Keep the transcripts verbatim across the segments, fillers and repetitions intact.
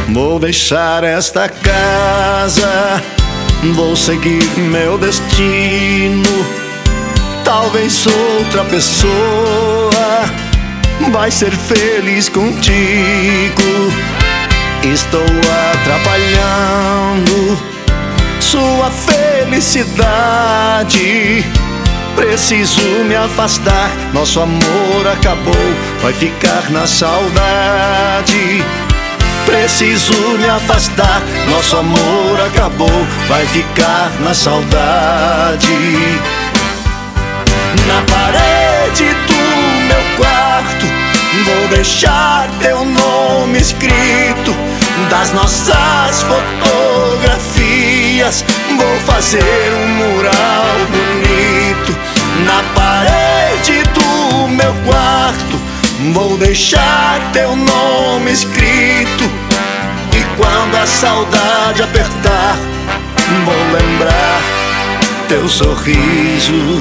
Vou deixar esta casa, vou seguir meu destino. Talvez outra pessoa vai ser feliz contigo. Estou atrapalhando sua felicidade. Preciso me afastar, nosso amor acabou, vai ficar na saudade. Preciso me afastar, nosso amor acabou, vai ficar na saudade. Na parede do meu quarto vou deixar teu nome escrito. Das nossas fotografias vou fazer um mural bonito. Na parede do meu quarto vou deixar teu nome escrito. E quando a saudade apertar, vou lembrar teu sorriso.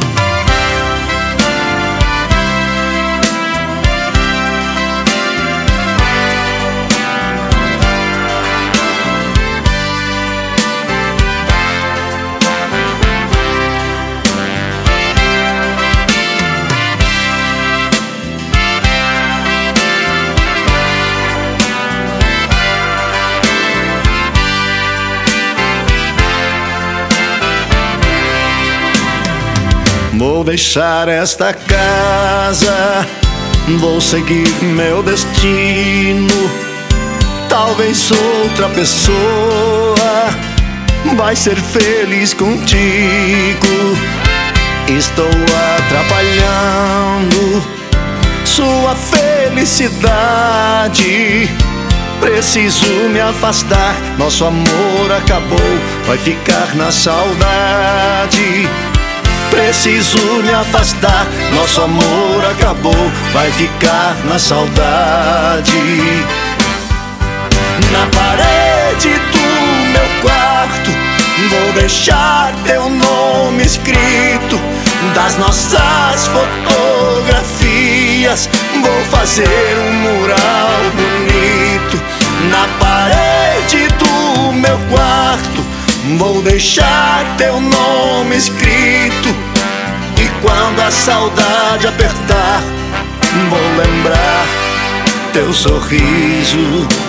Vou deixar esta casa, vou seguir meu destino. Talvez outra pessoa vai ser feliz contigo. Estou atrapalhando sua felicidade. Preciso me afastar, nosso amor acabou, vai ficar na saudade. Preciso me afastar, nosso amor acabou, vai ficar na saudade. Na parede do meu quarto vou deixar teu nome escrito. Das nossas fotografias vou fazer um mural bonito. Na parede do meu quarto vou deixar teu nome escrito. E quando a saudade apertar, vou lembrar teu sorriso.